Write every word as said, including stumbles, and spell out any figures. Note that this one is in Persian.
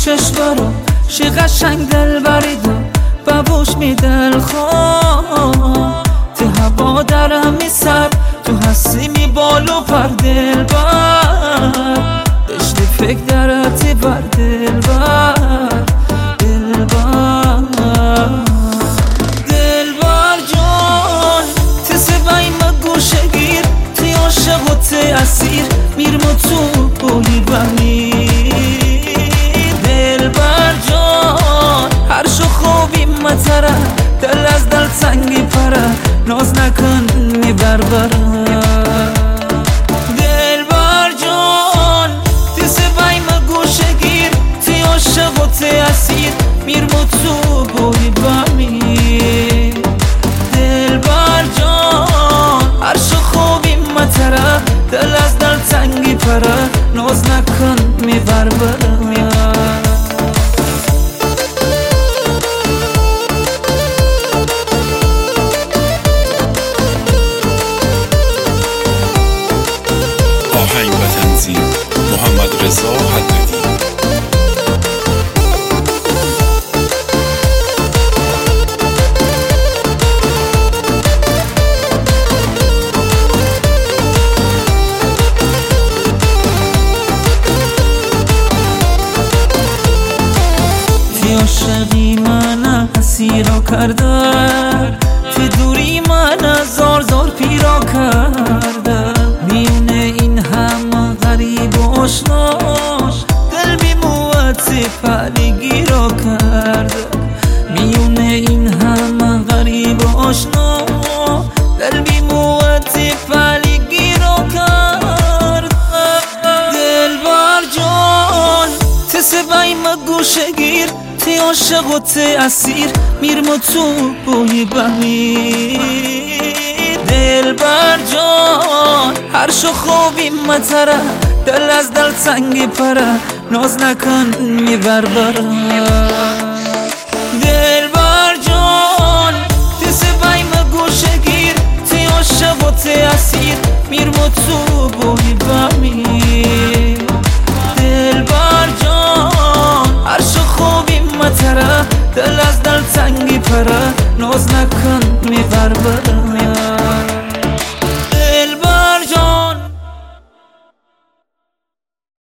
چشمارو شی قشنگ دل بریدو ببوش می دل خواه تو هوا درم می سر تو هستی می بالو پر دل بر دشتی فکر درتی بر دل بر دل بر دل بر جان تی سبایی مگوشه گیر تی عاشق و تی اسیر میرم تو بولی بمی دل بر جان هر شو خوبی متره دل از دل تنگی پره ناز نکن میبر برم دل بر جان تی سبایی مگوشه گیر تی عاشق و تی اسیر میرم تو بولی بمی دل بر جان هر شو خوبی متره دل از دل تنگی پره ناز نکن میبر برم آهنگ و تنظیم محمد رضا حدادی. تی عاشقی من اسیرا کرده تی دوری من زار زار پیرا کرده میونه این هم غریب و آشناش دل بیموتی پلی گیرا کرده میونه این هم غریب و آشنا دل بیموتی پلی گیرا کرده دل بر جان تی سبایی مگوشه گیر تی عاشق و تی اسیر میرم تو بوی بمی دل بر جان هر شو خوبی متره دل از دل تنگی پره ناز نکن میبر برم دل بر جان تی سبایی مگوشه گیر تی عاشق و تی اسیر میرم تو